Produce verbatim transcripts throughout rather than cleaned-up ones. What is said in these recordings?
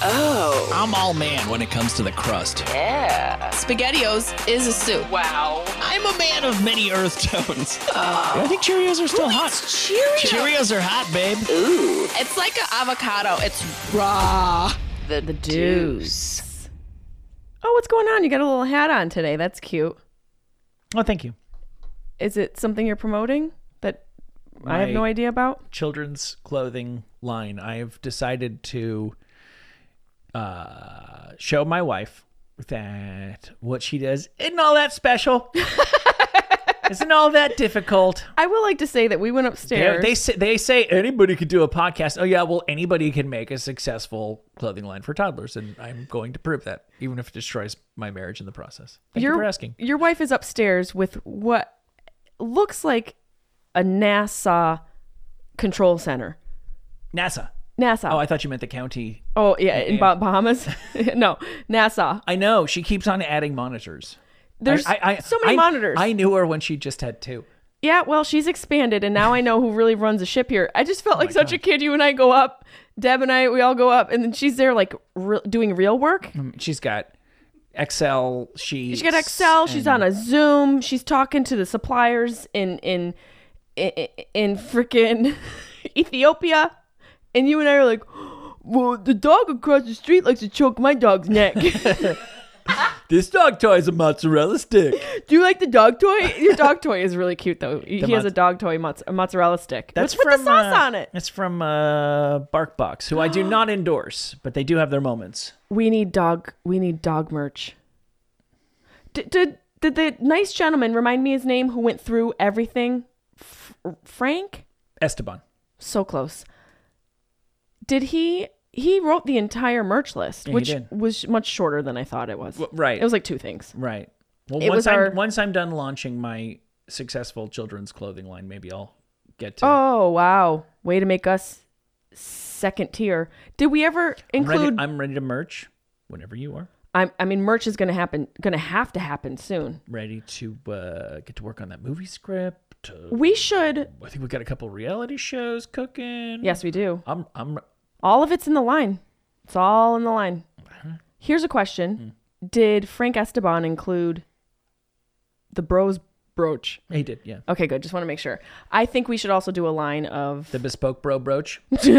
Oh. I'm all man when it comes to the crust. Yeah. SpaghettiOs is a soup. Wow. I'm a man of many earth tones. Uh, I think Cheerios are still hot. Cheerios? Cheerios are hot, babe. Ooh. It's like an avocado. It's raw. The, The deuce. Oh, what's going on? You got a little hat on today. That's cute. Oh, thank you. Is it something you're promoting that I have My no idea about? Children's clothing line. I've decided to uh, show my wife that what she does isn't all that special. Isn't all that difficult. I would like to say that we went They, upstairs. they say they say anybody could do a podcast. Oh yeah, well anybody can make a successful clothing line for toddlers, and I'm going to prove that, even if it destroys my marriage in the process. Thank your, you for asking. Your wife is upstairs with what looks like a NASA control center. NASA. NASA. Oh, I thought you meant the county. Oh, yeah, in Yeah. Bah- Bahamas. No, NASA. I know. She keeps on adding monitors. There's I, I, so many I- monitors. I knew her when she just had two. Yeah, well, she's expanded, and now I know who really runs the ship here. I just felt like such a kid. You and I go up, Deb and I, we all go up, and then she's there like re- doing real work. She's got Excel sheets. She's got Excel. She's and- on a Zoom. She's talking to the suppliers in in in, in freaking Ethiopia, and you and I are like, well, the dog across the street likes to choke my dog's neck. This dog toy is a mozzarella stick. Do you like the dog toy? Your dog toy is really cute, though. He The has mozz- a dog toy, mozz- a mozzarella stick. That's with, from with the sauce uh, on it. It's from uh, BarkBox, who I do not endorse, but they do have their moments. We need dog. We need dog merch. Did did, did the nice gentleman, remind me his name, who went through everything? F- Frank? Esteban. So close. Did he? He wrote the entire merch list, Yeah, he which did. was much shorter than I thought it was. W- right. It was like two things. Right. Well, It once was I'm our- once I'm done launching my successful children's clothing line, maybe I'll get to. Oh wow! Way to make us second tier. Did we ever I'm ready, include? I'm ready to merch whenever you are. I'm, I mean, merch is going to happen. Going to have to happen soon. Ready to uh, get to work on that movie script. Uh, We should. I think we got a couple reality shows cooking. Yes, we do. I'm. I'm. All of it's in the line. It's all in the line. Here's a question: Did Frank Esteban include the bros brooch? He did. Yeah. Okay, good. Just want to make sure. I think we should also do a line of. The bespoke bro brooch.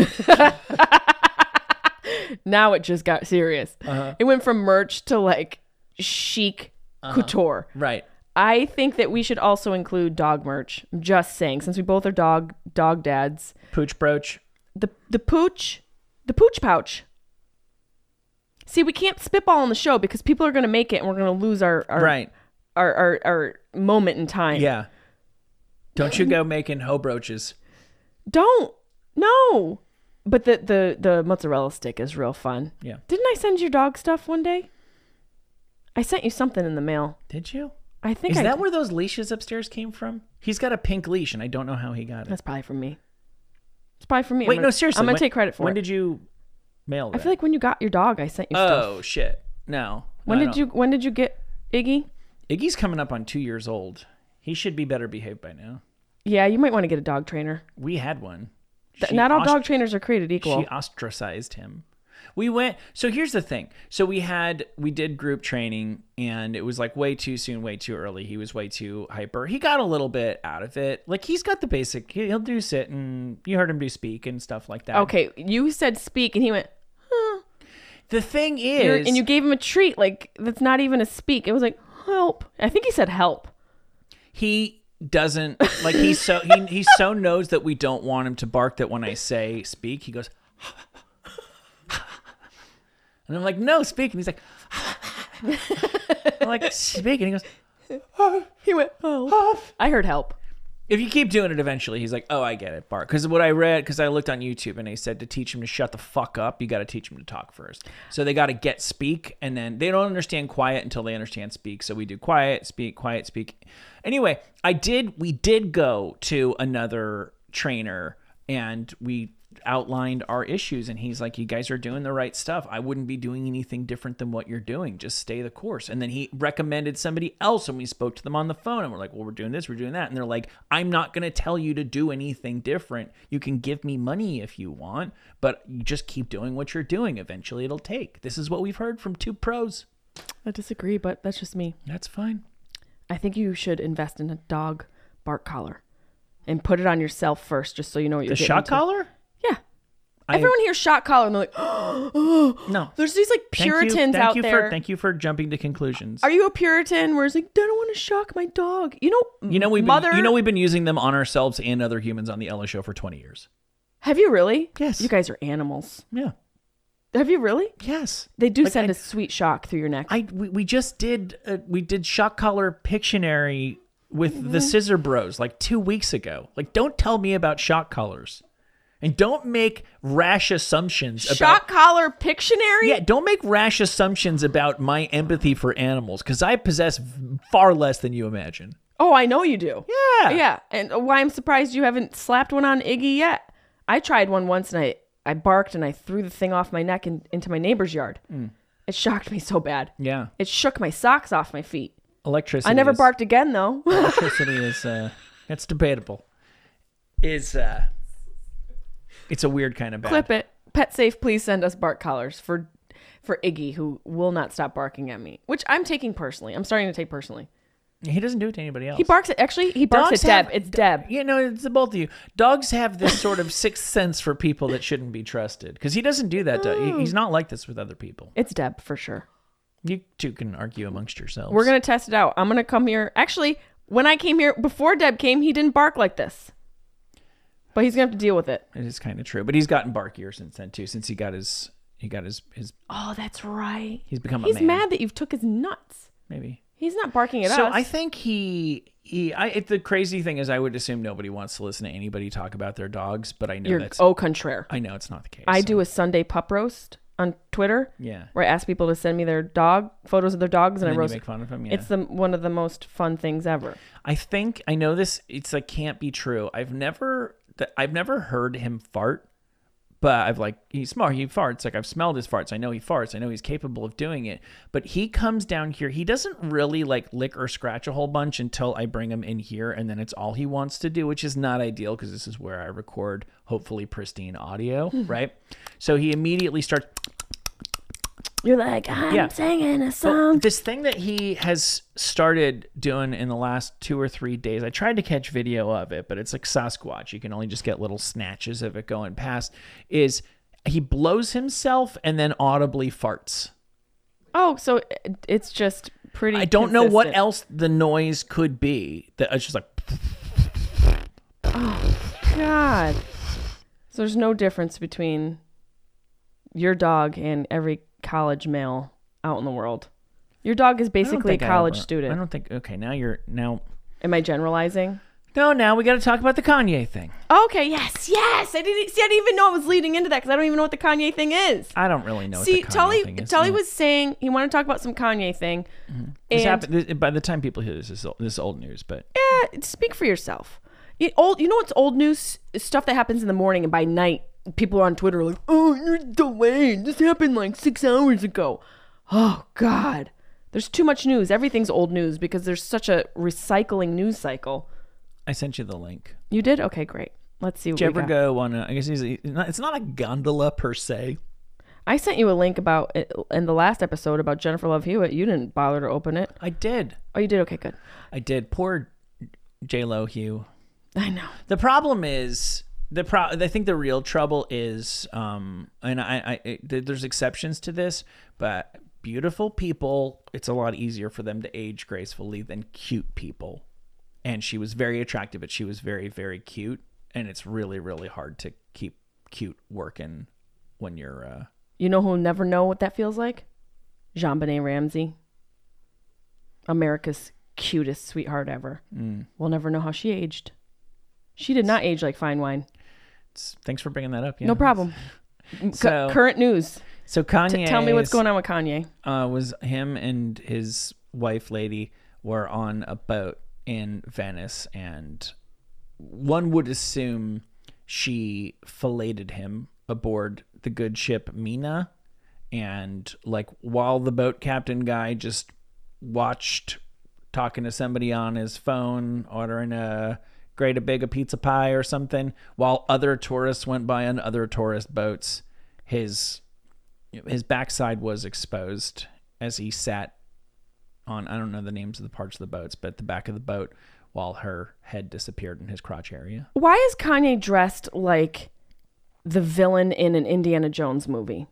Now it just got serious. Uh-huh. It went from merch to like chic couture. Right. I think that we should also include dog merch. I'm just saying, since we both are dog dog dads. Pooch brooch. The the pooch, the pooch pouch. See, we can't spitball on the show because people are going to make it and we're going to lose our our, Right. our our our moment in time. Yeah. Don't you go making hoe brooches. Don't. No. But the, the, the mozzarella stick is real fun. Yeah. Didn't I send you dog stuff one day? I sent you something in the mail. Did you? I think Is I that did. where those leashes upstairs came from? He's got a pink leash, and I don't know how he got it. That's probably from me. It's probably from me. Wait, I'm no, gonna, seriously. I'm going when- to take credit for When it. did you mail that? I feel like when you got your dog, I sent you stuff. Oh, shit. No. When I did don't. you When did you get Iggy? Iggy's coming up on two years old. He should be better behaved by now. Yeah, you might want to get a dog trainer. We had one. Th- She Not all ost- dog trainers are created equal. She ostracized him. We went. So here's the thing. So we had we did group training, and it was like way too soon, way too early. He was way too hyper. He got a little bit out of it. Like he's got the basic. he- He'll do sit, and you heard him do speak and stuff like that. Okay, you said speak, and he went, huh. The thing You're- is, and you gave him a treat, like, that's not even a speak. It was like, help. I think he said help. he doesn't like. He's so he he so knows that we don't want him to bark that when I say speak, he goes. And I'm like, no, speak. And he's like, I'm like, speak. And he goes, He went, help. I heard help. if you keep doing it, eventually he's like, oh, I get it, bark. Because what I read, because I looked on YouTube and they said to teach him to shut the fuck up, you got to teach him to talk first. So they got to get speak, and then they don't understand quiet until they understand speak. So we do quiet, speak, quiet, speak. Anyway, I did, we did go to another trainer, and we outlined our issues, and he's like, you guys are doing the right stuff. I wouldn't be doing anything different than what you're doing. Just stay the course. And then he recommended somebody else, and we spoke to them on the phone, and we're like, well, we're doing this, we're doing that. And they're like, I'm not going to tell you to do anything different. You can give me money if you want, but you just keep doing what you're doing. Eventually it'll take. This is what we've heard from two pros. I disagree, but that's just me. That's fine. I think you should invest in a dog bark collar and put it on yourself first, just so you know what you're The getting shock into. collar? Yeah. I- Everyone hears shock collar and they're like, oh, No. there's these like Thank you- Puritans thank out you there. For, thank you for jumping to conclusions. Are you a Puritan where it's like, I don't want to shock my dog? You know, You know we've mother. been, you know we've been using them on ourselves and other humans on the Ella Show for twenty years. Have you really? Yes. You guys are animals. Yeah. Have you really? Yes. They do Like, send I- a sweet shock through your neck. I we, we just did uh, we did shock collar Pictionary with Mm-hmm. the Scissor Bros like two weeks ago. Like, don't tell me about shock collars, and don't make rash assumptions shock about. collar Pictionary? Yeah, don't make rash assumptions about my empathy for animals, because I possess far less than you imagine. Oh, I know you do. Yeah. Yeah. And why I'm surprised you haven't slapped one on Iggy yet. I tried one once and I, I barked and I threw the thing off my neck and into my neighbor's yard. Mm. It shocked me so bad. Yeah, It shook my socks off my feet. electricity. I never is, barked again though. Electricity is uh, it's debatable. Is uh, it's a weird kind of bad. Clip it. Pet Safe, please send us bark collars for for Iggy, who will not stop barking at me, which I'm taking personally. I'm starting to take personally. He doesn't do it to anybody else. He barks at, actually, he barks Dogs at Deb. have- It's Deb. You know, it's the both of you. Dogs have this sort of sixth sense for people that shouldn't be trusted, because he doesn't do that. To, he- he's not like this with other people. It's Deb for sure. You two can argue amongst yourselves. We're going to test it out. I'm going to come here. Actually, when I came here, before Deb came, he didn't bark like this. But he's going to have to deal with it. It is kind of true, but he's gotten barkier since then too. Since he got his, he got his, his. Oh, that's right. He's become a He's man. mad that you've took his nuts. Maybe. He's not barking at So us. I think he, he. I. It, the crazy thing is, I would assume nobody wants to listen to anybody talk about their dogs, but I know You're that's. au contraire. I know it's not the case. I so- do a Sunday pup roast on Twitter. Yeah. Where I ask people to send me their dog photos of their dogs, and, And I then you roast. make fun of him. Yeah. It's the one of the most fun things ever. I think I know this. It's like can't be true. I've never that I've never heard him fart, but I've like he's smart. He farts. Like I've smelled his farts. I know he farts. I know he's capable of doing it. But he comes down here. He doesn't really like lick or scratch a whole bunch until I bring him in here, and then it's all he wants to do, which is not ideal because this is where I record hopefully pristine audio, right? So he immediately starts. You're like, I'm Yeah. singing a But song. this thing that he has started doing in the last two or three days, I tried to catch video of it, but it's like Sasquatch. You can only just get little snatches of it going past. Is he blows himself and then audibly farts. Oh, so it- it's just pretty. I don't know what consistent. else the noise could be. That it's just like God. So there's no difference between your dog and every college male out in the world. Your dog is I don't basically a think I college ever- student. I don't think. Okay, now you're now. Am I generalizing? No, now we got to talk about the Kanye thing. Okay, yes, yes. I didn't see. I didn't even know it was leading into that because I don't even know what the Kanye thing is. I don't really know. See, what the Kanye Tully, thing is. Tully Yeah. was saying he wanted to talk about some Kanye thing. This And happened, this- by the time people hear this, this is, this is old news. But yeah, speak for yourself. It, old, you know what's old news? Stuff that happens in the morning, and by night, people on Twitter are like, "Oh, you're delayed. This happened like six hours ago." Oh God, there's too much news. Everything's old news because there's such a recycling news cycle. I sent you the link. You did? Okay, great. Let's see what Did you we ever got. go on a, I guess it's not, it's not a gondola per se. I sent you a link about it in the last episode about Jennifer Love Hewitt. You didn't bother to open it. I did. Oh, you did? Okay, good. I did. Poor J-Lo Hugh. I know. The problem is the pro. I think the real trouble is, um, and I, I, it, there's exceptions to this, but beautiful people, it's a lot easier for them to age gracefully than cute people. And she was very attractive, but she was very, very cute, and it's really, really hard to keep cute working when you're. Uh, You know who'll never know what that feels like? JonBenet Ramsey. America's cutest sweetheart ever. mm, We'll never know how she aged. She did not age like fine wine. it's- thanks for bringing that up. Yeah. No problem. C- So- current news. So Kanye, T- tell me what's going on with Kanye. uh, was him and his wife lady were on a boat in Venice, and one would assume she filleted him aboard the good ship Mina. And like while the boat captain guy just watched talking to somebody on his phone, ordering a great a big a pizza pie or something, while other tourists went by on other tourist boats, his his backside was exposed as he sat on, I don't know the names of the parts of the boats, but the back of the boat while her head disappeared in his crotch area. Why is Kanye dressed like the villain in an Indiana Jones movie?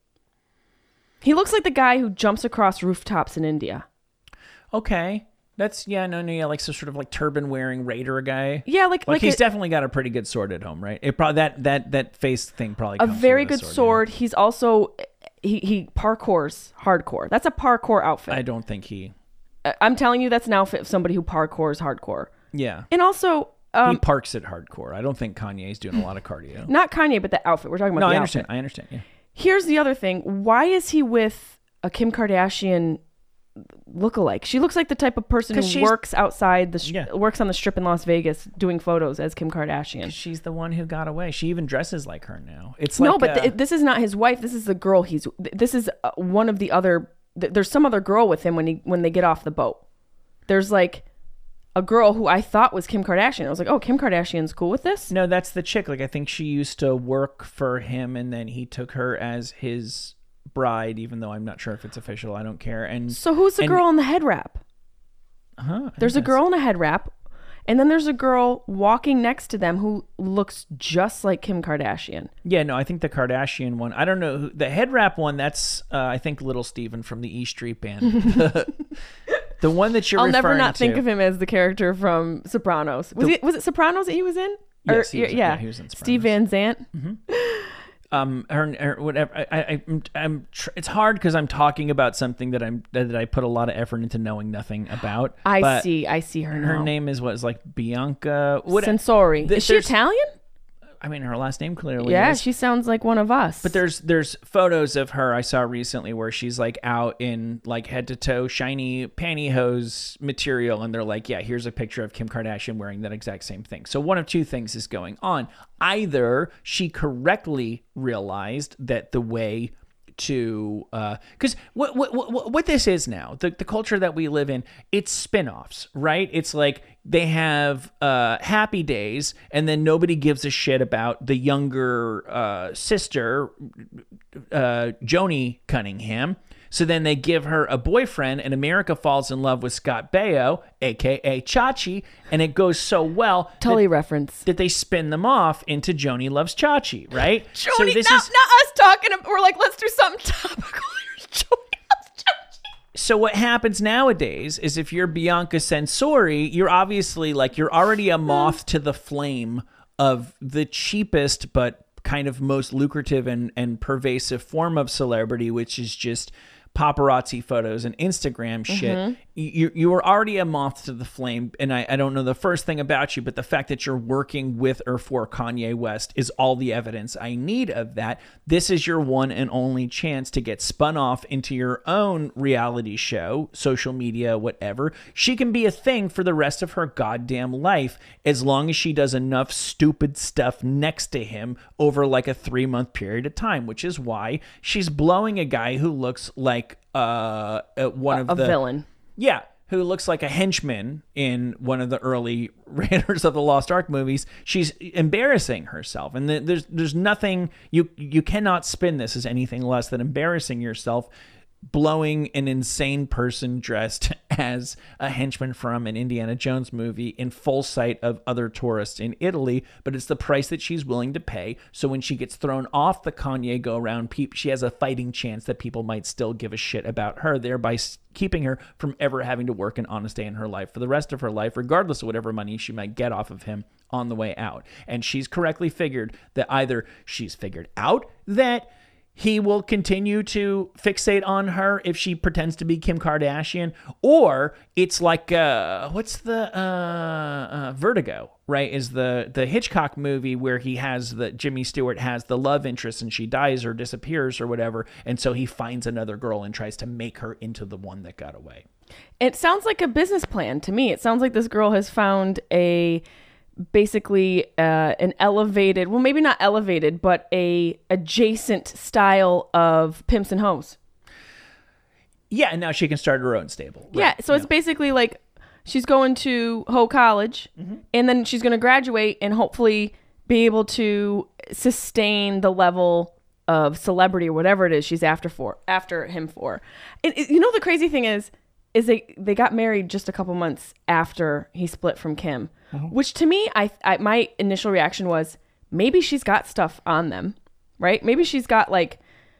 He looks like the guy who jumps across rooftops in India. Okay. That's, yeah, no, no, yeah, like some sort of like turban wearing raider guy. Yeah, like... Like, like he's a, definitely got a pretty good sword at home, right? It probably, that, that, that face thing probably a comes very with good sword. sword. He's also... He, he parkours hardcore. That's a parkour outfit. I don't think he... I- I'm telling you, that's an outfit of somebody who parkours hardcore. Yeah. And also... Um, he parks it hardcore. I don't think Kanye's doing a lot of cardio. not Kanye, but the outfit. We're talking about No, the I understand. outfit. I understand, yeah. Here's the other thing. Why is he with a Kim Kardashian lookalike? She looks like the type of person who 'Cause she's- works outside the stri- Yeah. works on the strip in Las Vegas doing photos as Kim Kardashian. She's the one who got away. She even dresses like her now. It's No, like but uh, th- this is not his wife. This is the girl he's. th- This is uh, one of the other. Th- there's some other girl with him when he when they get off the boat. There's like a girl who I thought was Kim Kardashian. I was like, oh, Kim Kardashian's cool with this. no, that's the chick. Like, I think she used to work for him, and then he took her as his bride, even though I'm not sure if it's official. I don't care. And So who's the and- girl in the head wrap? huh, There's a Yes. girl in a head wrap, and then there's a girl walking next to them who looks just like Kim Kardashian. Yeah, no, I think the Kardashian one. I don't know who, the head wrap one. That's uh, I think Little Steven from the E Street Band. The one that you're I'll never referring not to. think of him as the character from Sopranos. Was The- he? Was it Sopranos that he was in? Yes, he was in- yeah, yeah, he was in Steve Van Zandt. um her, her whatever I, I I'm, I'm tr- it's hard because I'm talking about something that I'm that I put a lot of effort into knowing nothing about. I but see. I see her now. Her name is what is like Bianca. What? Sensori. th- Is she there's- Italian? I mean, her last name clearly Yeah, is. she sounds like one of us. But there's there's photos of her I saw recently where she's like out in like head to toe shiny pantyhose material, and they're like, yeah, here's a picture of Kim Kardashian wearing that exact same thing. So one of two things is going on. Either she correctly realized that the way to because what, what what what this is now, the, the culture that we live in, it's spin-offs, right? It's like they have uh Happy Days, and then nobody gives a shit about the younger uh sister, uh Joni Cunningham. So then they give her a boyfriend, and America falls in love with Scott Baio, aka Chachi, and it goes so well Tully that, reference. that they spin them off into Joni Loves Chachi, right? Joni, so this not, is not us talking. About, we're like, let's do something topical. Joni loves Chachi. So what happens nowadays is if you're Bianca Sensori, you're obviously like you're already a moth to the flame of the cheapest but kind of most lucrative and, and pervasive form of celebrity, which is just paparazzi photos and Instagram shit. Mm-hmm. You you were already a moth to the flame, and I, I don't know the first thing about you, but the fact that you're working with or for Kanye West is all the evidence I need of that. This is your one and only chance to get spun off into your own reality show, social media, whatever. She can be a thing for the rest of her goddamn life as long as she does enough stupid stuff next to him over like a three month period of time, which is why she's blowing a guy who looks like uh, uh one of A the villain. yeah, who looks like a henchman in one of the early Raiders of the Lost Ark movies. She's embarrassing herself, and th- there's there's nothing you you cannot spin this as anything less than embarrassing yourself, blowing an insane person dressed as a henchman from an Indiana Jones movie in full sight of other tourists in Italy, but it's the price that she's willing to pay. So when she gets thrown off the Kanye go-around, peep, she has a fighting chance that people might still give a shit about her, thereby keeping her from ever having to work an honest day in her life for the rest of her life, regardless of whatever money she might get off of him on the way out. And she's correctly figured that either she's figured out that he will continue to fixate on her if she pretends to be Kim Kardashian, or it's like uh, what's the uh, uh, Vertigo, right? Is the the Hitchcock movie where he has the Jimmy Stewart has the love interest and she dies or disappears or whatever, and so he finds another girl and tries to make her into the one that got away. It sounds like a business plan to me. It sounds like this girl has found a basically uh, an elevated, well, maybe not elevated, but a adjacent style of pimps and hoes. Yeah, and now she can start her own stable. Right. Yeah, so it's basically like she's going to Hoe College, Mm-hmm. and then she's going to graduate and hopefully be able to sustain the level of celebrity or whatever it is she's after for after him for. And it- you know the crazy thing is, is they they got married just a couple months after he split from Kim, Mm-hmm. which to me, I, I my initial reaction was maybe she's got stuff on them, right? Maybe she's got like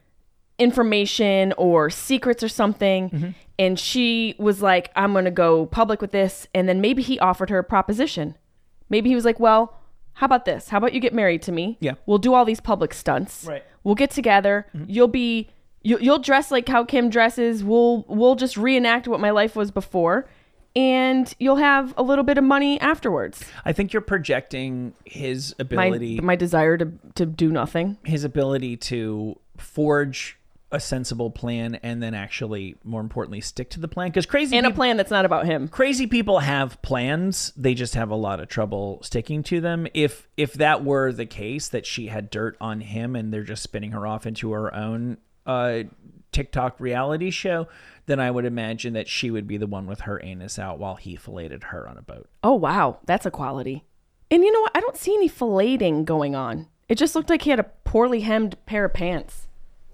information or secrets or something, Mm-hmm. and she was like, I'm gonna go public with this. And then maybe he offered her a proposition. Maybe he was like, well, how about this? How about you get married to me? Yeah. We'll do all these public stunts. Right. We'll get together. You'll be you, you'll dress like how Kim dresses. We'll we'll just reenact what my life was before, and you'll have a little bit of money afterwards. I think you're projecting his My ability, my desire to to do nothing. his ability to forge a sensible plan and then actually, more importantly, stick to the plan. Because crazy And a peop- plan that's not about him. crazy people have plans, they just have a lot of trouble sticking to them. If if that were the case, that she had dirt on him and they're just spinning her off into her own uh TikTok reality show, then I would imagine that she would be the one with her anus out while he filleted her on a boat. Oh, wow. That's a quality. And you know what? I don't see any filleting going on. It just looked like he had a poorly hemmed pair of pants.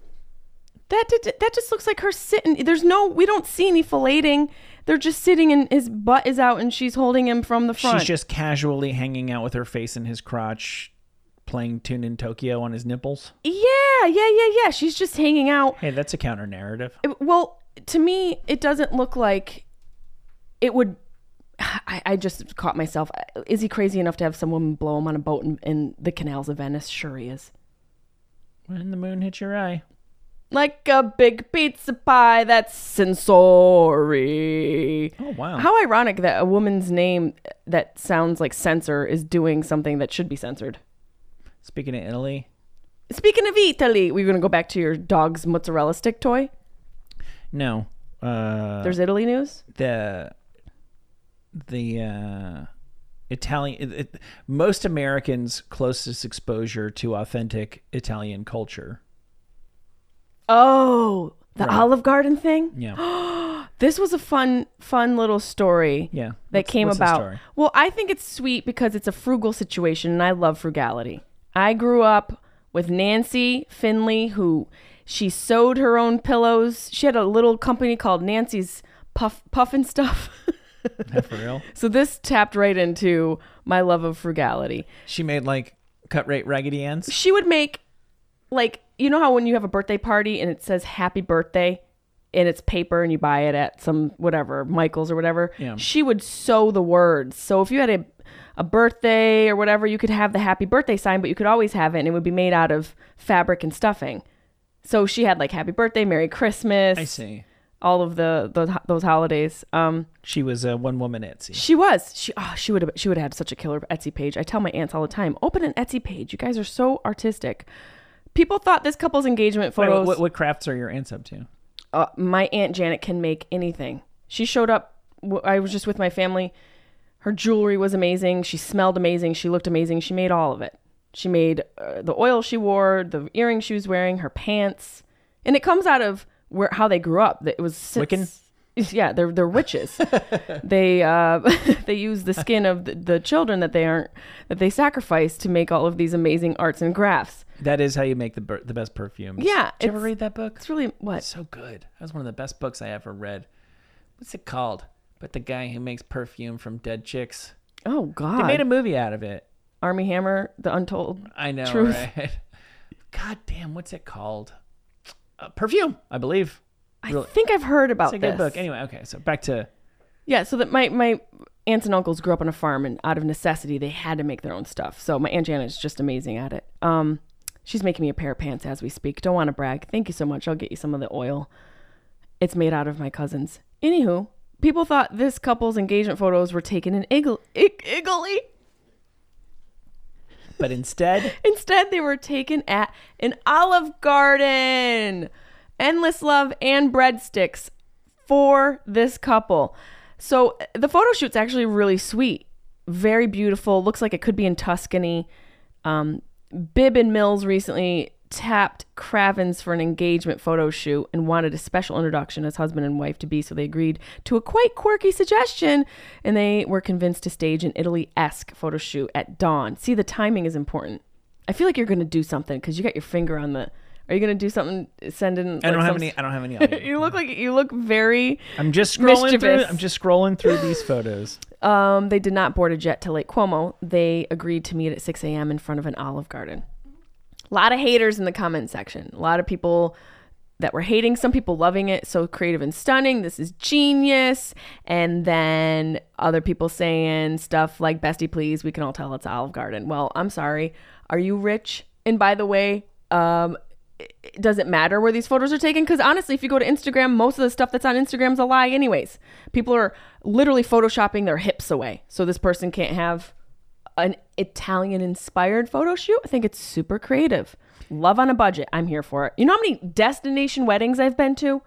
That did, that just looks like her sitting. There's no, we don't see any filleting. They're just sitting and his butt is out and she's holding him from the front. She's just casually hanging out with her face in his crotch, playing Tune in Tokyo on his nipples. Yeah, yeah, yeah, yeah. She's just hanging out. Hey, that's a counter narrative. Well, to me, it doesn't look like it would. I, I just caught myself. Is he crazy enough to have some woman blow him on a boat in, in the canals of Venice? Sure he is. When the moon hits your eye. Like a big pizza pie that's sensory. Oh, wow. How ironic that a woman's name that sounds like censor is doing something that should be censored. Speaking of Italy, Speaking of Italy, we're going to go back to your dog's mozzarella stick toy. no. Uh, There's Italy news. the the uh, Italian it, it- most Americans' closest exposure to authentic Italian culture. Oh, the Right. Olive Garden thing. Yeah, This was a fun, fun little story yeah. that What's- came what's the about. story? Well, I think it's sweet because it's a frugal situation, and I love frugality. I grew up with Nancy Finley, who she sewed her own pillows. She had a little company called Nancy's Puff Puff and Stuff. For real? So this tapped right into my love of frugality. She made like cut rate Raggedy Anns. She would make, like, you know how when you have a birthday party and it says happy birthday and it's paper and you buy it at some whatever, Michael's or whatever, Yeah. she would sew the words. So if you had a, a birthday or whatever, you could have the happy birthday sign, but you could always have it and it would be made out of fabric and stuffing. So she had like happy birthday, Merry Christmas. I see. All of the those, those holidays. Um, She was a one woman Etsy. she was. She oh, she would have she would have had such a killer Etsy page. I tell my aunts all the time, open an Etsy page. You guys are so artistic. People thought this couple's engagement Wait, photos. what, what crafts are your aunts up to? Uh, my Aunt Janet can make anything. She showed up. w- I was just with my family. Her jewelry was amazing. She smelled amazing. She looked amazing. She made all of it. She made uh, the oil she wore, the earrings she was wearing, her pants, and it comes out of where how they grew up. It was Wiccan? Yeah, they're they're witches. they uh, they use the skin of the, the children that they aren't that they sacrifice to make all of these amazing arts and crafts. That is how you make the ber- the best perfumes. Yeah, Did you ever it's- read that book? It's really what? So good. That was one of the best books I ever read. What's it called? But the guy who makes perfume from dead chicks. Oh They God! made a movie out of it. Army Hammer, The Untold. I know, Truth. right? God damn, what's it called? Uh, perfume, I believe. I Really- think I've heard about It's a good this. book. Anyway, okay, so back to Yeah, so that my my aunts and uncles grew up on a farm, and out of necessity, they had to make their own stuff. So my Aunt Janet is just amazing at it. Um, she's making me a pair of pants as we speak. Don't want to brag. Thank you so much. I'll get you some of the oil. It's made out of my cousin's. Anywho, people thought this couple's engagement photos were taken in Ig- Ig- Italy. but instead, Instead, they were taken at an Olive Garden. Endless love and breadsticks for this couple. So the photo shoot's actually really sweet. very beautiful. Looks like it could be in Tuscany. Um, Bibb and Mills recently tapped Kravitz for an engagement photo shoot and wanted a special introduction as husband and wife to be, so they agreed to a quite quirky suggestion, and they were convinced to stage an Italy-esque photo shoot at dawn. See, the timing is important. I feel like you're going to do something because you got your finger on the... Are you going to do something, send in... I don't like have some... any, I don't have any audio. You look like... You look very I'm just scrolling mischievous. through, I'm just scrolling through these photos. Um, they did not board a jet to Lake Como. They agreed to meet at six a.m. in front of an Olive Garden. A lot of haters in the comment section. A lot of people that were hating, some people loving it. So creative and stunning. This is genius. And then other people saying stuff like, bestie, please, we can all tell it's Olive Garden. Well, I'm sorry. Are you rich? And by the way, um, it, does it matter where these photos are taken? Because honestly, if you go to Instagram, most of the stuff that's on Instagram is a lie anyways. People are literally photoshopping their hips away. So this person can't have an Italian-inspired photo shoot. I think it's super creative. Love on a budget. I'm here for it. You know how many destination weddings I've been to?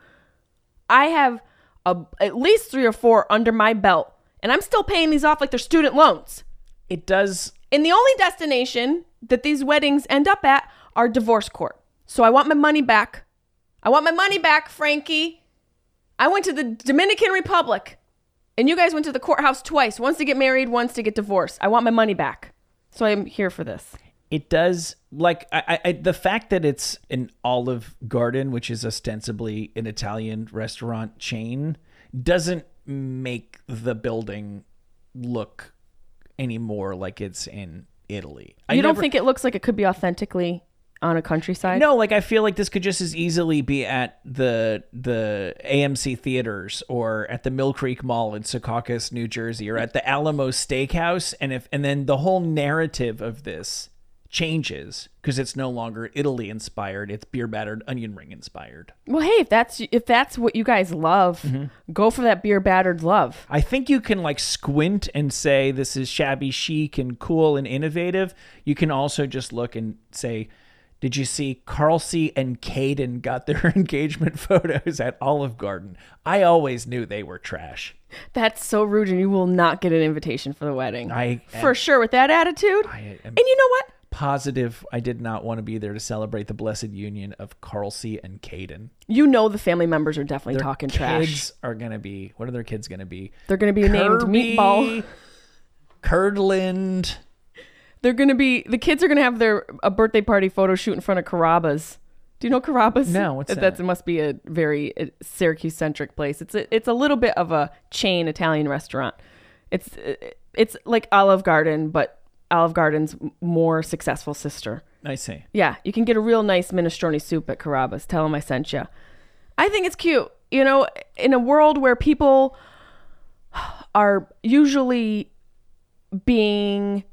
I have a, at least three or four under my belt, and I'm still paying these off like they're student loans. It does... And the only destination that these weddings end up at are divorce court. So I want my money back. I want my money back, Frankie. I went to the Dominican Republic. And you guys went to the courthouse twice, once to get married, once to get divorced. I want my money back. So I'm here for this. It does, like, I, I, the fact that it's an Olive Garden, which is ostensibly an Italian restaurant chain, doesn't make the building look any more like it's in Italy. I You don't never, think it looks like it could be authentically on a countryside? No, like I feel like this could just as easily be at the the A M C theaters or at the Mill Creek Mall in Secaucus, New Jersey, or at the Alamo Steakhouse, and if and then the whole narrative of this changes because it's no longer Italy inspired; it's beer battered onion ring inspired. Well, hey, if that's if that's what you guys love, mm-hmm. go for that beer battered love. I think you can like squint and say this is shabby chic and cool and innovative. You can also just look and say, did you see Carl C. and Caden got their engagement photos at Olive Garden? I always knew they were trash. That's so rude, and you will not get an invitation for the wedding. I For am, sure, with that attitude. I am and you know what? Positive I did not want to be there to celebrate the blessed union of Carl C. and Caden. You know the family members are definitely Their talking kids trash. are going to be, what are their kids going to be? They're going to be Kirby, named Meatball. Curdland. They're going to be, the kids are going to have their a birthday party photo shoot in front of Carrabba's. Do you know Carrabba's? No, what's that? That's, it must be a very Syracuse-centric place. It's a, it's a little bit of a chain Italian restaurant. It's it's like Olive Garden, but Olive Garden's more successful sister. I see. Yeah, you can get a real nice minestrone soup at Carrabba's. Tell them I sent you. I think it's cute. You know, in a world where people are usually being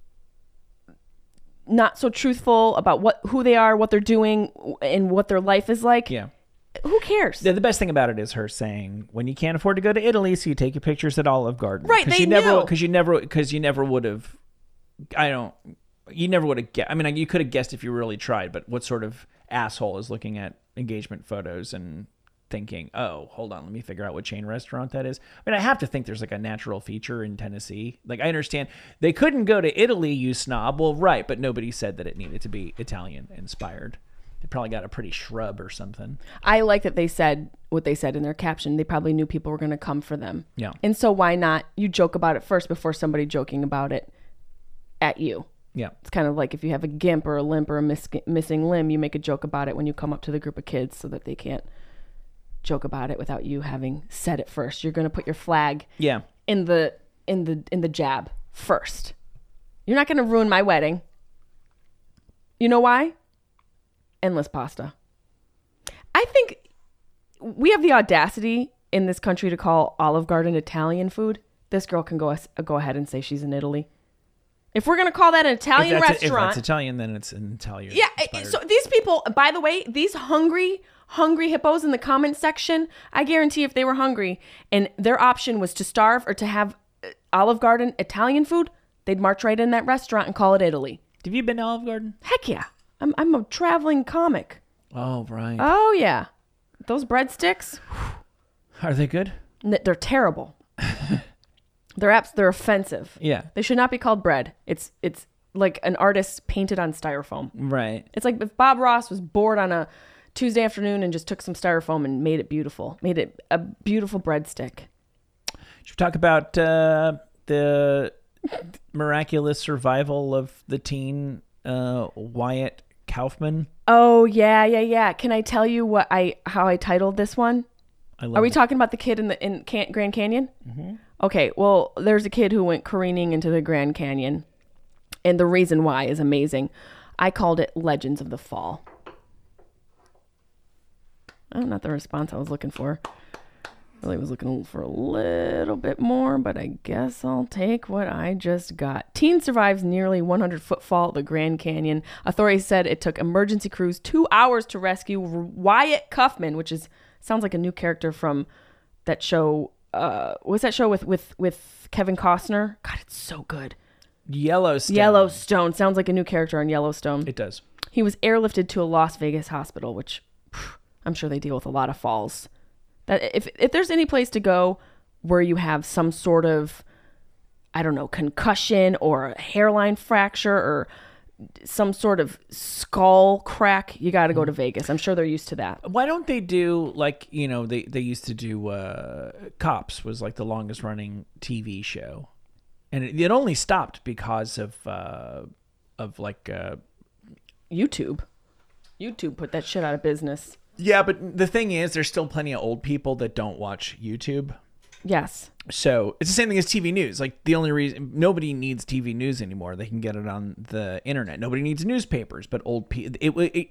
not so truthful about what who they are, what they're doing, and what their life is like. Yeah. Who cares? The, the best thing about it is her saying, "When you can't afford to go to Italy, so you take your pictures at Olive Garden." Right, Because they you never, knew. because you never, because you never would have. I don't. You never would have guessed. I mean, you could have guessed if you really tried. But what sort of asshole is looking at engagement photos and thinking, "Oh, hold on, let me figure out what chain restaurant that is"? I mean, I have to think there's like a natural feature in Tennessee. Like, I understand they couldn't go to Italy, you snob. Well, right, but nobody said that it needed to be Italian inspired. They probably got a pretty shrub or something. I like that they said what they said in their caption. They probably knew people were going to come for them. Yeah. And so why not? You joke about it first before somebody joking about it at you. Yeah. It's kind of like if you have a gimp or a limp or a mis- missing limb, you make a joke about it when you come up to the group of kids so that they can't joke about it without you having said it first. You're going to put your flag Yeah. in the in the in the jab first. You're not going to ruin my wedding. You know why? Endless pasta. I think we have the audacity in this country to call Olive Garden Italian food. This girl can go go ahead and say she's in Italy. If we're going to call that an Italian if that's, restaurant. If that's Italian, then it's an Italian. Yeah. inspired. So these people, by the way, these hungry, hungry hippos in the comment section, I guarantee if they were hungry and their option was to starve or to have Olive Garden Italian food, they'd march right in that restaurant and call it Italy. Have you been to Olive Garden? Heck yeah. I'm I'm a traveling comic. Oh, right. Oh, yeah. Those breadsticks, Are they good? n- they're terrible. They're apps. They're offensive. Yeah. They should not be called bread. It's it's like an artist painted on styrofoam. Right. It's like if Bob Ross was bored on a Tuesday afternoon and just took some styrofoam and made it beautiful, made it a beautiful breadstick. Should we talk about uh, the miraculous survival of the teen uh, Wyatt Kaufman? Oh yeah, yeah, yeah. Can I tell you what I how I titled this one? I love Are we it. talking about the kid in the in Can- Grand Canyon? Mm-hmm. Okay, well, there's a kid who went careening into the Grand Canyon, and the reason why is amazing. I called it Legends of the Fall. Oh, not the response I was looking for. Really was looking for a little bit more, but I guess I'll take what I just got. Teen survives nearly one hundred foot fall at the Grand Canyon. Authorities said it took emergency crews two hours to rescue Wyatt Kaufman, which is sounds like a new character from that show. Uh, what's that show with, with, with Kevin Costner? God, it's so good. Yellowstone. Yellowstone. Sounds like a new character on Yellowstone. It does. He was airlifted to a Las Vegas hospital, which phew, I'm sure they deal with a lot of falls. That if if there's any place to go where you have some sort of, I don't know, concussion or a hairline fracture or some sort of skull crack, you got to go to Vegas. I'm sure they're used to that. Why don't they do like, you know, they, they used to do uh, Cops was like the longest running T V show. And it, it only stopped because of uh, of like uh, YouTube. YouTube put that shit out of business. yeah, but the thing is there's still plenty of old people that don't watch YouTube. Yes. So it's the same thing as T V news. Like the only reason nobody needs T V news anymore, they can get it on the internet. Nobody needs newspapers, but old people. It, it,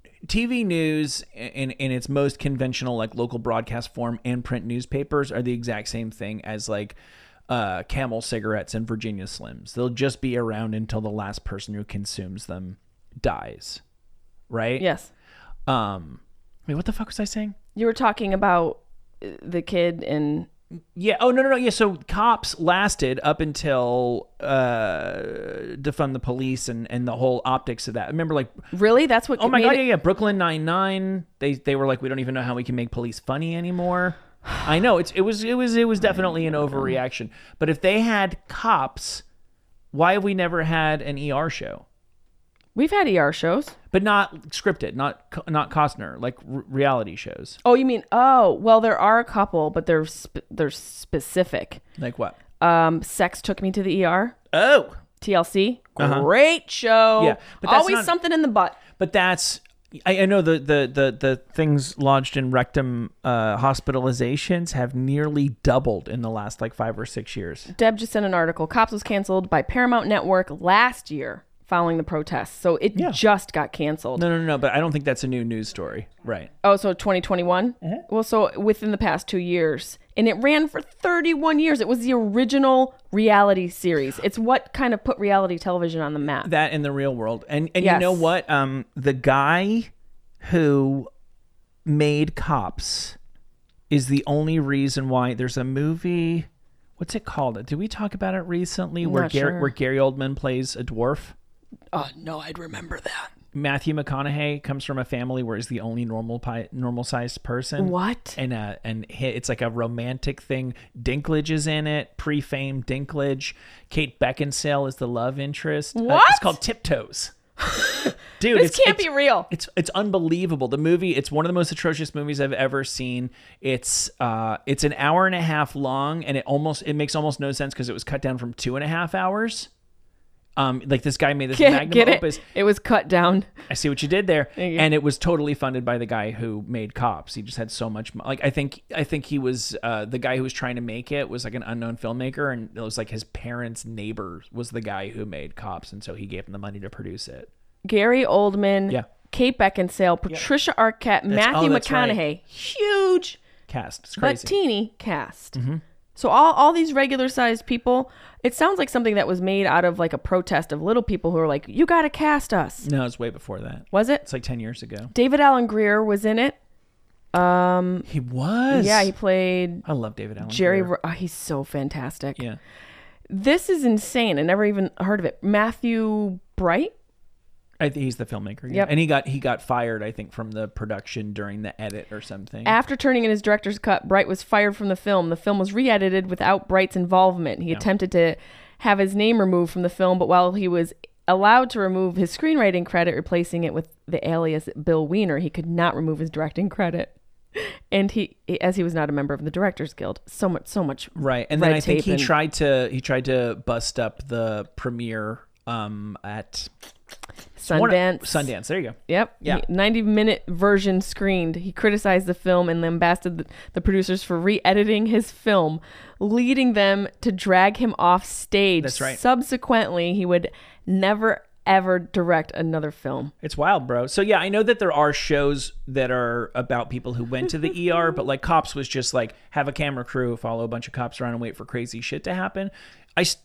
T V news in in its most conventional, like local broadcast form, and print newspapers are the exact same thing as like uh, Camel cigarettes and Virginia Slims. They'll just be around until the last person who consumes them dies. Right? Yes. Um. Wait, what the fuck was I saying? You were talking about uh, the kid and Yeah. Oh, no, no, no. Yeah. So Cops lasted up until uh, defund the police and, and the whole optics of that. Remember, like, really, that's what. oh my made God. it- Yeah. Yeah. Brooklyn Nine-Nine. They, they were like, we don't even know how we can make police funny anymore. I know it's, it was, it was, it was definitely an overreaction, but if they had Cops, why have we never had an E R show? We've had E R shows. But not scripted, not, not Costner, like r- reality shows. Oh, you mean? Oh, well, there are a couple, but they're sp- they're specific. Like what? Um, Sex Took Me to the E R. Oh, T L C, Uh-huh. great show. Yeah, but that's always not- something in the butt. But that's I, I know the, the the the things lodged in rectum uh, hospitalizations have nearly doubled in the last like five or six years. Deb just sent an article. Cops was canceled by Paramount Network last year following the protests, so it Yeah. just got canceled. No, no, no, no. But I don't think that's a new news story, right? Oh, so twenty twenty-one? Uh-huh. Well, so within the past two years. And it ran for thirty-one years. It was the original reality series. It's what kind of put reality television on the map. That in the real world, and and Yes. you know what? Um, the guy who made Cops is the only reason why there's a movie. What's it called? Did we talk about it recently? Where Not Gary, sure. where Gary Oldman plays a dwarf. Oh, no, I'd remember that. Matthew McConaughey comes from a family where he's the only normal pi- normal sized person. What? And uh, and he, it's like a romantic thing. Dinklage is in it, pre-fame Dinklage. Kate Beckinsale is the love interest. Uh, What? it's called Tiptoes. Dude, This it's, can't it's, be real. It's it's unbelievable. The movie, it's one of the most atrocious movies I've ever seen. It's uh it's an hour and a half long, and it almost it makes almost no sense because it was cut down from two and a half hours. Um, like this guy made this Get, magnum get it? opus. It was cut down. I see what you did there, Thank you. and it was totally funded by the guy who made Cops. He just had so much, mo- like I think, I think he was uh, the guy who was trying to make it was like an unknown filmmaker, and it was like his parents' neighbor was the guy who made Cops, and so he gave him the money to produce it. Gary Oldman, Yeah. Kate Beckinsale, Patricia Arquette, Matthew oh, that's right. McConaughey. Huge, Cast, it's but crazy. teeny cast. So all, all these regular sized people, it sounds like something that was made out of like a protest of little people who are like, you got to cast us. no, it's way before that. Was it? It's like ten years ago. David Allen Greer was in it. Um, He was. yeah, he played I love David Allen. Jerry. Greer. Ro- oh, he's so fantastic. Yeah. This is insane. I never even heard of it. Matthew Bright. I think he's the filmmaker. Yeah. Yep. And he got he got fired, I think, from the production during the edit or something. After turning in his director's cut, Bright was fired from the film. The film was re-edited without Bright's involvement. He Yeah. attempted to have his name removed from the film, but while he was allowed to remove his screenwriting credit, replacing it with the alias Bill Weiner, he could not remove his directing credit. And he, as he was not a member of the Directors Guild, so much, so much. Right, and then red I think tape he and- tried to he tried to bust up the premiere um, at one- Sundance. Sundance. There you go. Yep. Yeah. ninety minute version screened. He criticized the film and lambasted the, the producers for re-editing his film, leading them to drag him off stage. That's right. Subsequently, he would never ever direct another film. It's wild, bro. So yeah, I know that there are shows that are about people who went to the E R, but like Cops was just like have a camera crew, follow a bunch of cops around and wait for crazy shit to happen. I s-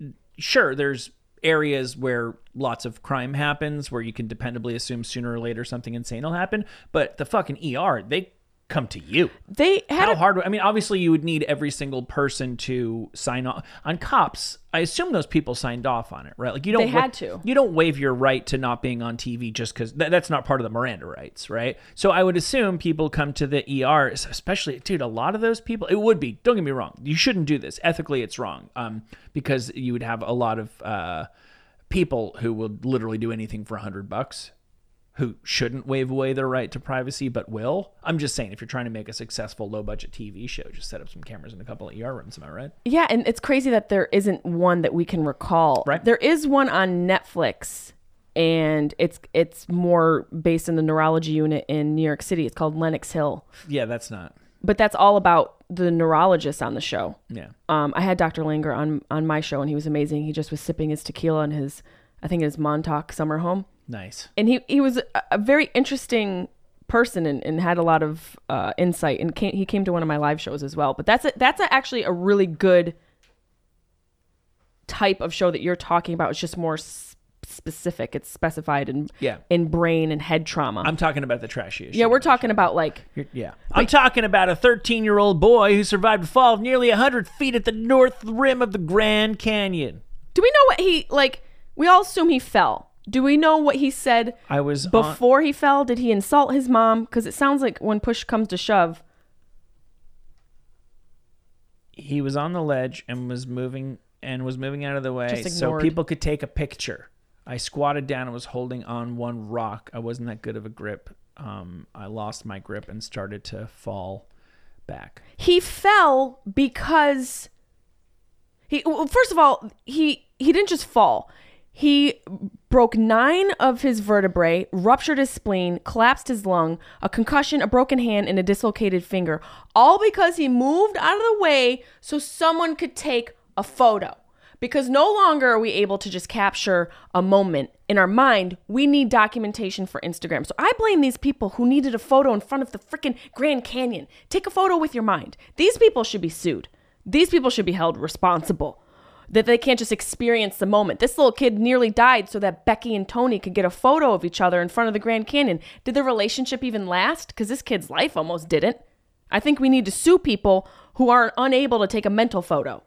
sure there's areas where lots of crime happens where you can dependably assume sooner or later something insane will happen, but the fucking E R, they come to you. They had How a, hard? I mean, obviously, you would need every single person to sign off on Cops. I assume those people signed off on it, right? Like you don't. They had to. You don't waive your right to not being on T V just because th- that's not part of the Miranda rights, right? So I would assume people come to the E R, especially, dude. A lot of those people, it would be. Don't get me wrong. You shouldn't do this. Ethically, it's wrong. Um, because you would have a lot of uh, people who would literally do anything for a hundred bucks. Who shouldn't waive away their right to privacy, but will. I'm just saying, if you're trying to make a successful low-budget T V show, just set up some cameras in a couple of E R rooms. Am I right? yeah, and it's crazy that there isn't one that we can recall. Right. There is one on Netflix, and it's it's more based in the neurology unit in New York City. It's called Lenox Hill, Yeah, that's not. but that's all about the neurologist on the show. Yeah. Um, I had Doctor Langer on on my show, and he was amazing. He just was sipping his tequila in his, I think, his Montauk summer home. Nice. And he, he was a, a very interesting person and, and had a lot of uh, insight. And came, he came to one of my live shows as well. But that's a, that's a, actually a really good type of show that you're talking about. It's just more s- specific. It's specified in Yeah. in brain and head trauma. I'm talking about the trashy issue. yeah, we're talking about like You're- yeah. I'm talking about a thirteen-year-old boy who survived a fall of nearly one hundred feet at the north rim of the Grand Canyon. do we know what he like? We all assume he fell. Do we know what he said I was on- before he fell? Did he insult his mom? Because it sounds like when push comes to shove. he was on the ledge and was moving and was moving out of the way Just so ignored. people could take a picture. I squatted down and was holding on one rock. I wasn't that good of a grip. Um, I lost my grip and started to fall back. He fell because he well, first of all, he he didn't just fall. He broke nine of his vertebrae, ruptured his spleen, collapsed his lung, a concussion, a broken hand, and a dislocated finger, all because he moved out of the way so someone could take a photo. Because no longer are we able to just capture a moment in our mind. We need documentation for Instagram. So I blame these people who needed a photo in front of the freaking Grand Canyon. Take a photo with your mind. These people should be sued. These people should be held responsible. That they can't just experience the moment. This little kid nearly died so that Becky and Tony could get a photo of each other in front of the Grand Canyon. Did the relationship even last? Because this kid's life almost didn't. I think we need to sue people who are unable to take a mental photo.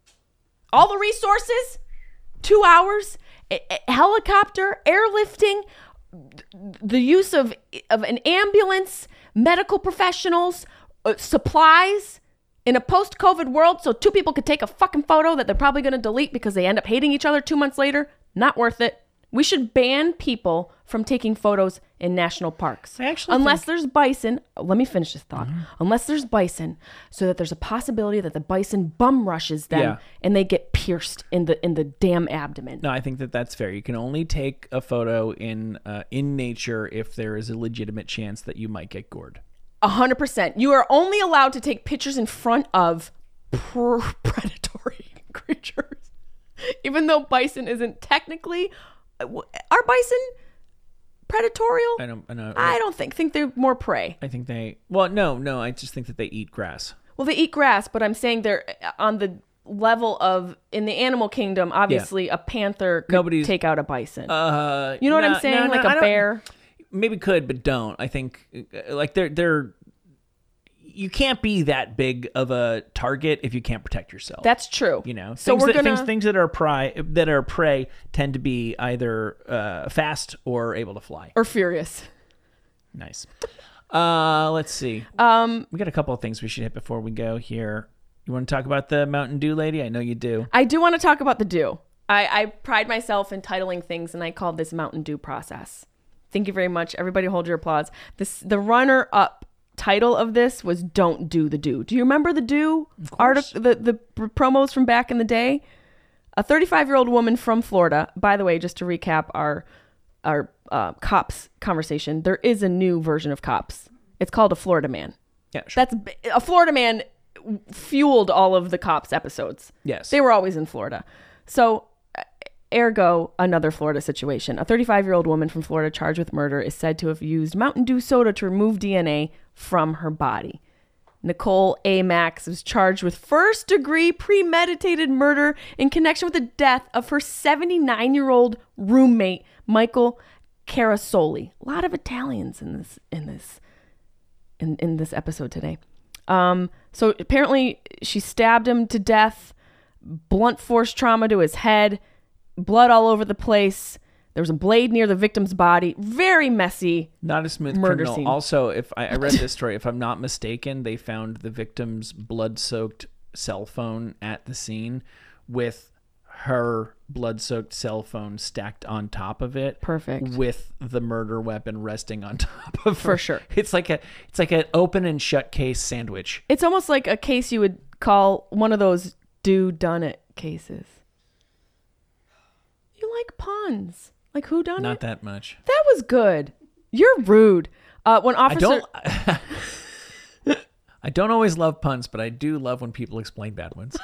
All the resources, two hours, a, a helicopter, airlifting, the use of, of an ambulance, medical professionals, uh, supplies in a post-COVID world so two people could take a fucking photo that they're probably going to delete because they end up hating each other two months later. Not worth it. We should ban people from taking photos in national parks. I actually Unless there's bison. Let me finish this thought. Unless there's bison, so that there's a possibility that the bison bum rushes them Yeah. and they get pierced in the in the damn abdomen. No, I think that that's fair. You can only take a photo in uh, in nature if there is a legitimate chance that you might get gored. A hundred percent. You are only allowed to take pictures in front of pr- predatory creatures. Even though bison isn't technically, are bison predatorial? I don't. I don't. I don't think. Think they're more prey. I think they. Well, no, no. I just think that they eat grass. Well, they eat grass, but I'm saying they're on the level of in the animal kingdom. Obviously, a panther could Nobody's- take out a bison. Uh, you know what no, I'm saying? no, no, like I a don't- bear. Maybe could, but don't. I think uh, like they're they're you can't be that big of a target if you can't protect yourself. That's true. You know, so things we're that, gonna things, things that are prey that are prey tend to be either uh, fast or able to fly. or furious. Nice. Uh, let's see. Um, We got a couple of things we should hit before we go here. You want to talk about the Mountain Dew lady? I know you do. I do want to talk about the dew. I, I pride myself in titling things, and I call this Mountain Dew process. Thank you very much. Everybody hold your applause. This the runner-up title of this was "Don't Do the Dew." Do you remember the Dew article, the the pr- promos from back in the day? A thirty-five-year-old woman from Florida. By the way, just to recap our our uh, Cops conversation, there is a new version of Cops. It's called A Florida Man. Yeah, sure. That's a Florida Man fueled all of the Cops episodes. Yes. They were always in Florida. So, ergo, another Florida situation. A thirty-five-year-old woman from Florida charged with murder is said to have used Mountain Dew soda to remove D N A from her body. Nicole A. Max was charged with first-degree premeditated murder in connection with the death of her seventy-nine-year-old roommate, Michael Carasoli. A lot of Italians in this in this in, in this episode today. Um, so apparently she stabbed him to death, blunt force trauma to his head, blood all over the place. There was a blade near the victim's body. Very messy. Not a smooth Murder criminal. scene. Also, if I, I read this story, if I'm not mistaken, they found the victim's blood-soaked cell phone at the scene with her blood-soaked cell phone stacked on top of it. Perfect. With the murder weapon resting on top of her. For sure. It's like a it's like an open and shut case sandwich. It's almost like a case you would call one of those do done it cases. You like puns. Like who done Not it? that much. That was good. You're rude. Uh, when officer I don't I don't always love puns, but I do love when people explain bad ones.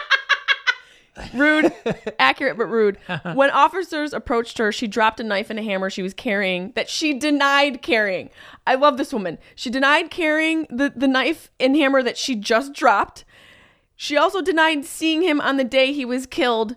rude, accurate but rude. When officers approached her, she dropped a knife and a hammer she was carrying that she denied carrying. I love this woman. She denied carrying the, the knife and hammer that she just dropped. She also denied seeing him on the day he was killed.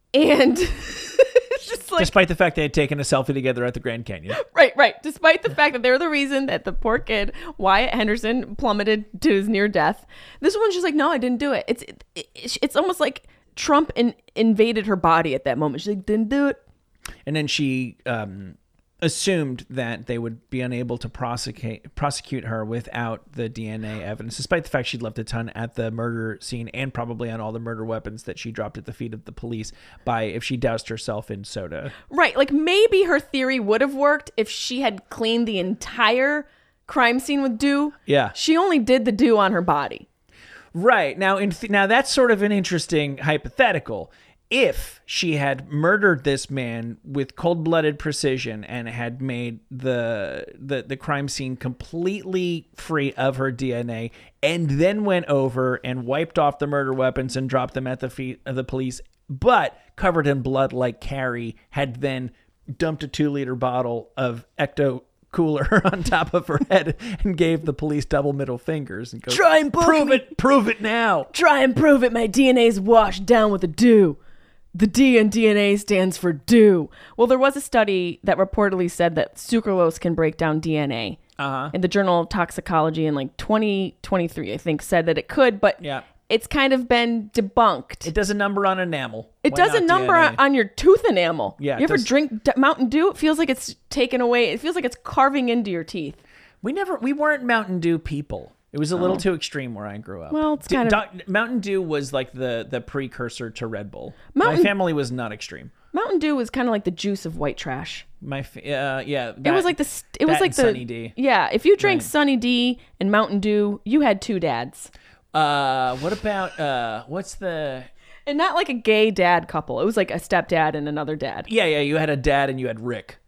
And it's just like, Despite the fact they had taken a selfie together at the Grand Canyon. right, right. Despite the fact that they're the reason that the poor kid, Wyatt Henderson, plummeted to his near death. This one's just like, no, I didn't do it. It's it, it, it's almost like Trump in, invaded her body at that moment. She's like, didn't do it. And then she um, assumed that they would be unable to prosecute prosecute her without the D N A evidence, despite the fact she'd left a ton at the murder scene and probably on all the murder weapons that she dropped at the feet of the police by if she doused herself in soda. Right. Like maybe her theory would have worked if she had cleaned the entire crime scene with dew. Yeah. She only did the dew on her body. Right. Now, in th- now that's sort of an interesting hypothetical. If she had murdered this man with cold-blooded precision and had made the, the the crime scene completely free of her D N A and then went over and wiped off the murder weapons and dropped them at the feet of the police, but covered in blood like Carrie had then dumped a two-liter bottle of Ecto Cooler on top of her head and gave the police double middle fingers and goes, Try and book prove me. it, prove it now. Try and prove it. My D N A's washed down with the dew. The D in D N A stands for dew. Well, there was a study that reportedly said that sucralose can break down D N A. Uh-huh. And the Journal of Toxicology in like twenty twenty-three, I think, said that it could, but Yeah. it's kind of been debunked. It does a number on enamel. It Why does a not number D N A? on, on your tooth enamel. Yeah, it You ever does. drink D- Mountain Dew? It feels like it's taken away. It feels like it's carving into your teeth. We never, we weren't Mountain Dew people. It was a little too extreme where I grew up. Well, it's D- kind of- Doc- Mountain Dew was like the the precursor to Red Bull. Mountain- My family was not extreme. Mountain Dew was kind of like the juice of white trash. My fa- uh, yeah, It was like the st- it was that like and the Sunny D. Yeah, if you drank Right. Sunny D and Mountain Dew, you had two dads. Uh, what about uh, what's the? And not like a gay dad couple. It was like a stepdad and another dad. Yeah, yeah. You had a dad and you had Rick.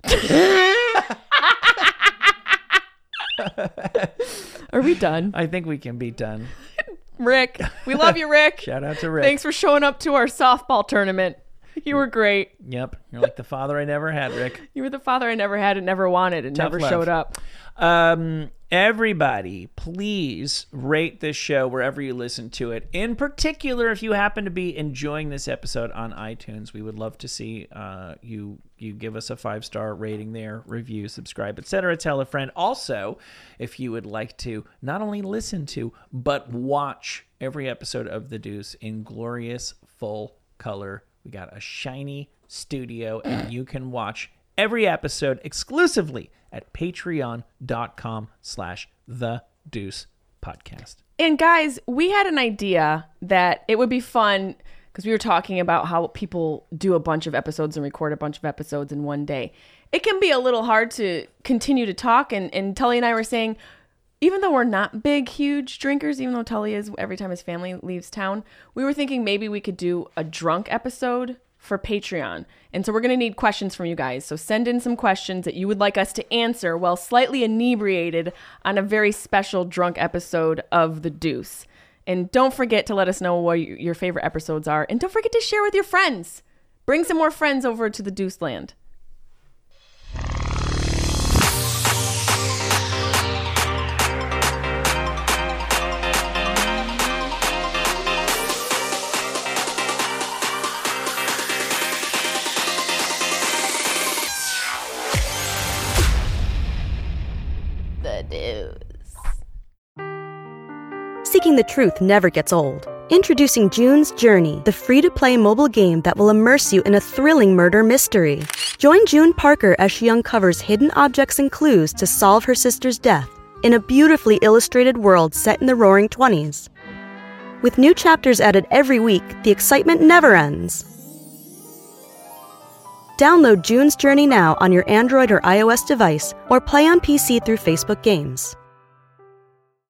Are we done? I think we can be done. Rick, we love you, Rick. Shout out to Rick. Thanks for showing up to our softball tournament. You were great. Yep. You're like the father I never had, Rick. You were the father I never had and never wanted and Tough never love. showed up. Um, everybody, please rate this show wherever you listen to it. In particular, if you happen to be enjoying this episode on iTunes, we would love to see uh, you you give us a five-star rating there, review, subscribe, et cetera. Tell a friend. Also, if you would like to not only listen to, but watch every episode of The Deuce in glorious full color, we got a shiny studio, and you can watch every episode exclusively at patreon.com slash the deuce podcast. And guys, we had an idea that it would be fun because we were talking about how people do a bunch of episodes and record a bunch of episodes in one day. It can be a little hard to continue to talk. And, and Tully and I were saying, even though we're not big, huge drinkers, even though Tully is every time his family leaves town, we were thinking maybe we could do a drunk episode for Patreon. And so we're going to need questions from you guys. So send in some questions that you would like us to answer while slightly inebriated on a very special drunk episode of The Deuce. And don't forget to let us know what your favorite episodes are. And don't forget to share with your friends. Bring some more friends over to the Deuce Land. Seeking the truth never gets old. Introducing June's Journey, the free-to-play mobile game that will immerse you in a thrilling murder mystery. Join June Parker as she uncovers hidden objects and clues to solve her sister's death in a beautifully illustrated world set in the Roaring Twenties. With new chapters added every week, the excitement never ends. Download June's Journey now on your Android or iOS device, or play on P C through Facebook Games.